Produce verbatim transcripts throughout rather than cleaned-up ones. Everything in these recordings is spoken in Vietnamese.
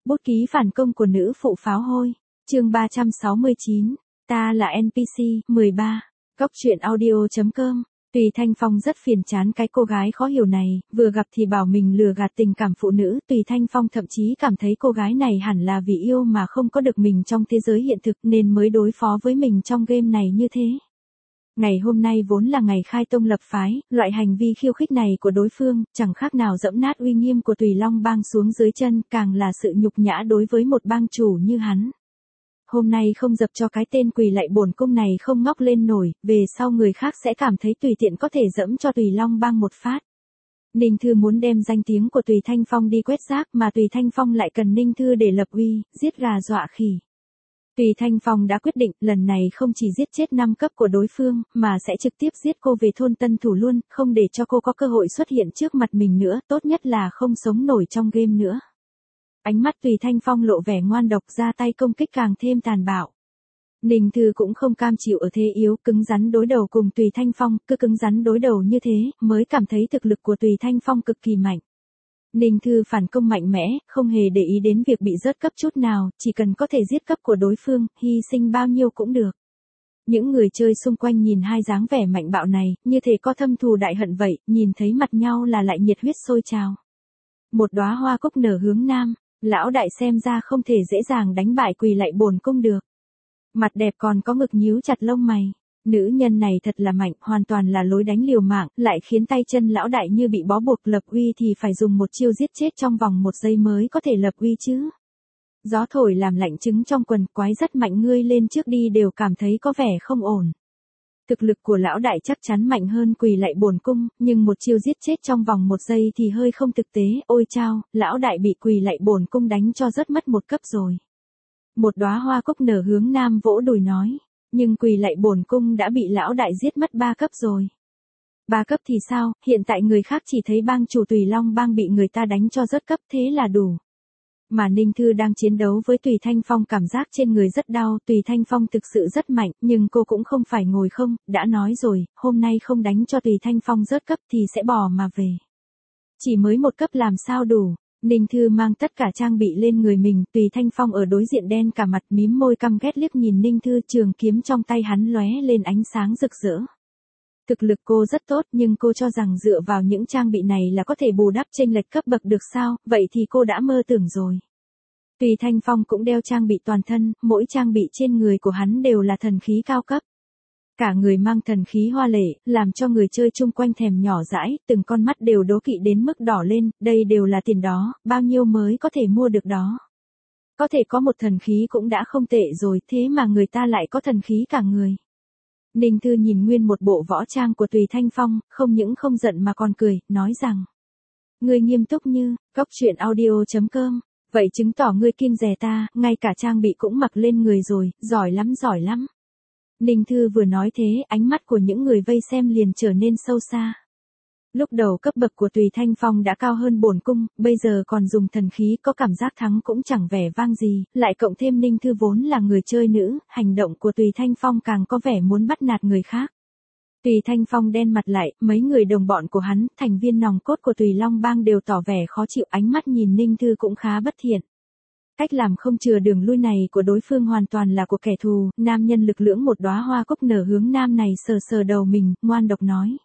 Bút ký phản công của nữ phụ pháo hôi. Chương ba trăm sáu mươi chín. Ta là en pê xê. mười ba. Góc truyện audio chấm com. Tùy Thanh Phong rất phiền chán cái cô gái khó hiểu này, vừa gặp thì bảo mình lừa gạt tình cảm phụ nữ. Tùy Thanh Phong thậm chí cảm thấy cô gái này hẳn là vì yêu mà không có được mình trong thế giới hiện thực nên mới đối phó với mình trong game này như thế. Ngày hôm nay vốn là ngày khai tông lập phái, loại hành vi khiêu khích này của đối phương, chẳng khác nào dẫm nát uy nghiêm của Tùy Long bang xuống dưới chân, càng là sự nhục nhã đối với một bang chủ như hắn. Hôm nay không dập cho cái tên quỳ lạy bổn cung này không ngóc lên nổi, về sau người khác sẽ cảm thấy tùy tiện có thể dẫm cho Tùy Long bang một phát. Ninh Thư muốn đem danh tiếng của Tùy Thanh Phong đi quét rác mà Tùy Thanh Phong lại cần Ninh Thư để lập uy, giết gà dọa khỉ. Tùy Thanh Phong đã quyết định lần này không chỉ giết chết năm cấp của đối phương, mà sẽ trực tiếp giết cô về thôn Tân Thủ luôn, không để cho cô có cơ hội xuất hiện trước mặt mình nữa, tốt nhất là không sống nổi trong game nữa. Ánh mắt Tùy Thanh Phong lộ vẻ ngoan độc, ra tay công kích càng thêm tàn bạo. Ninh Thư cũng không cam chịu ở thế yếu, cứng rắn đối đầu cùng Tùy Thanh Phong, cứ cứng rắn đối đầu như thế, mới cảm thấy thực lực của Tùy Thanh Phong cực kỳ mạnh. Ninh Thư phản công mạnh mẽ, không hề để ý đến việc bị rớt cấp chút nào, chỉ cần có thể giết cấp của đối phương, hy sinh bao nhiêu cũng được. Những người chơi xung quanh nhìn hai dáng vẻ mạnh bạo này, như thể có thâm thù đại hận vậy, nhìn thấy mặt nhau là lại nhiệt huyết sôi trào. Một đóa hoa cúc nở hướng nam, lão đại xem ra không thể dễ dàng đánh bại quỳ lạy bổn cung được. Mặt đẹp còn có ngực nhíu chặt lông mày. Nữ nhân này thật là mạnh, hoàn toàn là lối đánh liều mạng, lại khiến tay chân lão đại như bị bó buộc, lập uy thì phải dùng một chiêu giết chết trong vòng một giây mới có thể lập uy chứ. Gió thổi làm lạnh trứng trong quần, quái rất mạnh, ngươi lên trước đi đều cảm thấy có vẻ không ổn. Thực lực của lão đại chắc chắn mạnh hơn quỳ lạy bổn cung, nhưng một chiêu giết chết trong vòng một giây thì hơi không thực tế, ôi chao, lão đại bị quỳ lạy bổn cung đánh cho rớt mất một cấp rồi. Một đóa hoa cúc nở hướng nam vỗ đùi nói. Nhưng quỳ lạy bổn cung đã bị lão đại giết mất ba cấp rồi. Ba cấp thì sao, hiện tại người khác chỉ thấy bang chủ Tùy Long bang bị người ta đánh cho rớt cấp thế là đủ. Mà Ninh Thư đang chiến đấu với Tùy Thanh Phong cảm giác trên người rất đau, Tùy Thanh Phong thực sự rất mạnh, nhưng cô cũng không phải ngồi không, đã nói rồi, hôm nay không đánh cho Tùy Thanh Phong rớt cấp thì sẽ bỏ mà về. Chỉ mới một cấp làm sao đủ. Ninh Thư mang tất cả trang bị lên người mình, Tùy Thanh Phong ở đối diện đen cả mặt, mím môi căm ghét liếc nhìn Ninh Thư, trường kiếm trong tay hắn lóe lên ánh sáng rực rỡ. Thực lực cô rất tốt nhưng cô cho rằng dựa vào những trang bị này là có thể bù đắp chênh lệch cấp bậc được sao, vậy thì cô đã mơ tưởng rồi. Tùy Thanh Phong cũng đeo trang bị toàn thân, mỗi trang bị trên người của hắn đều là thần khí cao cấp. Cả người mang thần khí hoa lệ, làm cho người chơi chung quanh thèm nhỏ dãi, từng con mắt đều đố kỵ đến mức đỏ lên, đây đều là tiền đó, bao nhiêu mới có thể mua được đó. Có thể có một thần khí cũng đã không tệ rồi, thế mà người ta lại có thần khí cả người. Ninh Thư nhìn nguyên một bộ võ trang của Tùy Thanh Phong, không những không giận mà còn cười, nói rằng. Ngươi nghiêm túc như, góc truyện audio chấm com, vậy chứng tỏ ngươi kiêng dè ta, ngay cả trang bị cũng mặc lên người rồi, giỏi lắm giỏi lắm. Ninh Thư vừa nói thế, ánh mắt của những người vây xem liền trở nên sâu xa. Lúc đầu cấp bậc của Tùy Thanh Phong đã cao hơn bổn cung, bây giờ còn dùng thần khí có cảm giác thắng cũng chẳng vẻ vang gì, lại cộng thêm Ninh Thư vốn là người chơi nữ, hành động của Tùy Thanh Phong càng có vẻ muốn bắt nạt người khác. Tùy Thanh Phong đen mặt lại, mấy người đồng bọn của hắn, thành viên nòng cốt của Tùy Long bang đều tỏ vẻ khó chịu, ánh mắt nhìn Ninh Thư cũng khá bất thiện. Cách làm không chừa đường lui này của đối phương hoàn toàn là của kẻ thù, nam nhân lực lưỡng một đóa hoa cúc nở hướng nam này sờ sờ đầu mình, ngoan độc nói.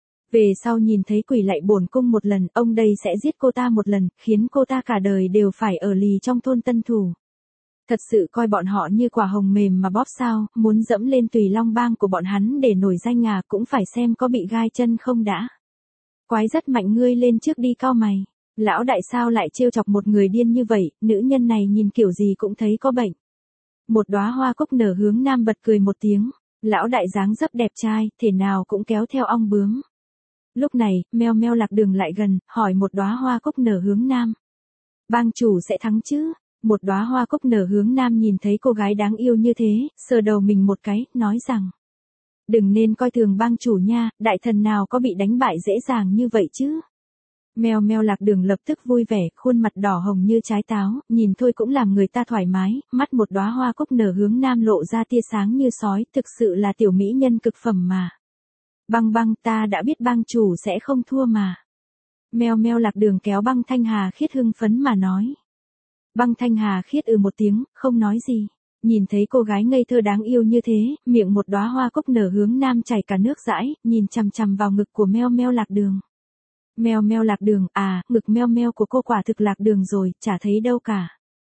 Về sau nhìn thấy quỷ lạy bổn cung một lần, ông đây sẽ giết cô ta một lần, khiến cô ta cả đời đều phải ở lì trong thôn Tân Thủ. Thật sự coi bọn họ như quả hồng mềm mà bóp sao, muốn dẫm lên Tùy Long bang của bọn hắn để nổi danh à, cũng phải xem có bị gai chân không đã. Quái rất mạnh, ngươi lên trước đi cao mày. Lão đại sao lại trêu chọc một người điên như vậy, nữ nhân này nhìn kiểu gì cũng thấy có bệnh. Một đóa hoa cúc nở hướng nam bật cười một tiếng, lão đại dáng dấp đẹp trai, thể nào cũng kéo theo ong bướm. Lúc này, Meo Meo Lạc Đường lại gần, hỏi một đóa hoa cúc nở hướng nam. Bang chủ sẽ thắng chứ? Một đóa hoa cúc nở hướng nam nhìn thấy cô gái đáng yêu như thế, sờ đầu mình một cái, nói rằng. Đừng nên coi thường bang chủ nha, đại thần nào có bị đánh bại dễ dàng như vậy chứ? Meo Meo Lạc Đường lập tức vui vẻ, khuôn mặt đỏ hồng như trái táo, nhìn thôi cũng làm người ta thoải mái, mắt một đóa hoa cúc nở hướng nam lộ ra tia sáng như sói, thực sự là tiểu mỹ nhân cực phẩm mà. Băng Băng, ta đã biết bang chủ sẽ không thua mà. Meo Meo Lạc Đường kéo Băng Thanh Hà Khiết hưng phấn mà nói. Băng Thanh Hà khiết ừ một tiếng, không nói gì. Nhìn thấy cô gái ngây thơ đáng yêu như thế, miệng một đóa hoa cúc nở hướng nam chảy cả nước dãi, nhìn chằm chằm vào ngực của Meo Meo Lạc Đường. Meo Meo Lạc Đường, à, ngực Meo Meo của cô quả thực lạc đường rồi, chả thấy đâu cả.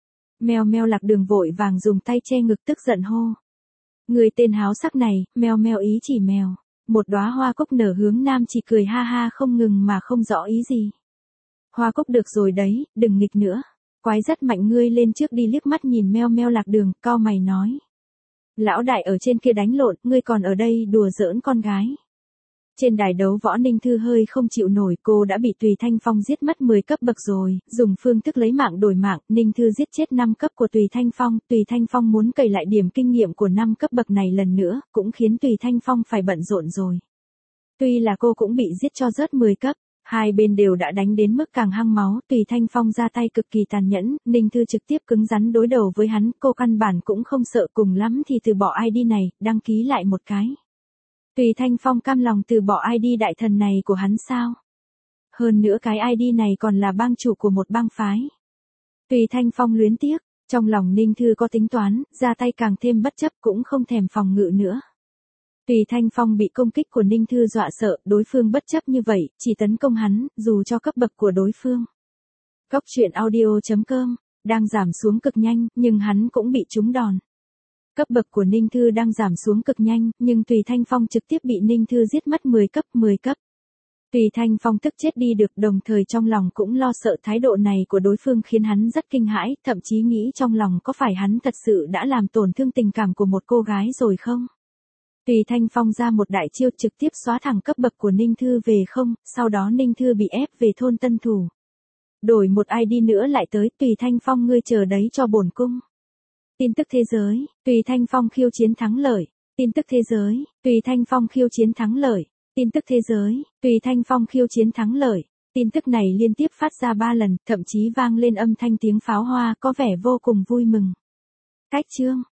Meo Meo Lạc Đường vội vàng dùng tay che ngực tức giận hô. Người tên háo sắc này, Meo Meo ý chỉ mèo. Một đóa hoa cúc nở hướng nam chỉ cười ha ha không ngừng mà không rõ ý gì. Hoa cúc được rồi đấy, đừng nghịch nữa. Quái rất mạnh, ngươi lên trước đi. Liếc mắt nhìn Meo Meo Lạc Đường, cau mày nói. Lão đại ở trên kia đánh lộn, ngươi còn ở đây đùa giỡn con gái. Trên đài đấu võ Ninh Thư hơi không chịu nổi, cô đã bị Tùy Thanh Phong giết mất mười cấp bậc rồi, dùng phương thức lấy mạng đổi mạng, Ninh Thư giết chết năm cấp của Tùy Thanh Phong, Tùy Thanh Phong muốn cày lại điểm kinh nghiệm của năm cấp bậc này lần nữa, cũng khiến Tùy Thanh Phong phải bận rộn rồi. Tuy là cô cũng bị giết cho rớt mười cấp, hai bên đều đã đánh đến mức càng hăng máu, Tùy Thanh Phong ra tay cực kỳ tàn nhẫn, Ninh Thư trực tiếp cứng rắn đối đầu với hắn, cô căn bản cũng không sợ, cùng lắm thì từ bỏ i đê này, đăng ký lại một cái. Tùy Thanh Phong cam lòng từ bỏ i đê đại thần này của hắn sao? Hơn nữa cái i đê này còn là bang chủ của một bang phái. Tùy Thanh Phong luyến tiếc, trong lòng Ninh Thư có tính toán, ra tay càng thêm bất chấp cũng không thèm phòng ngự nữa. Tùy Thanh Phong bị công kích của Ninh Thư dọa sợ, đối phương bất chấp như vậy, chỉ tấn công hắn, dù cho cấp bậc của đối phương. Cốc truyện audio chấm com, đang giảm xuống cực nhanh, nhưng hắn cũng bị trúng đòn. Cấp bậc của Ninh Thư đang giảm xuống cực nhanh, nhưng Tùy Thanh Phong trực tiếp bị Ninh Thư giết mất mười cấp, mười cấp. Tùy Thanh Phong tức chết đi được, đồng thời trong lòng cũng lo sợ, thái độ này của đối phương khiến hắn rất kinh hãi, thậm chí nghĩ trong lòng có phải hắn thật sự đã làm tổn thương tình cảm của một cô gái rồi không? Tùy Thanh Phong ra một đại chiêu trực tiếp xóa thẳng cấp bậc của Ninh Thư về không, sau đó Ninh Thư bị ép về thôn Tân Thủ. Đổi một i đê nữa lại tới, Tùy Thanh Phong ngươi chờ đấy cho bổn cung. Tin tức thế giới, Tùy Thanh Phong khiêu chiến thắng lợi. Tin tức thế giới, Tùy Thanh Phong khiêu chiến thắng lợi. Tin tức thế giới, Tùy Thanh Phong khiêu chiến thắng lợi. Tin tức này liên tiếp phát ra ba lần, thậm chí vang lên âm thanh tiếng pháo hoa, có vẻ vô cùng vui mừng. Cách chương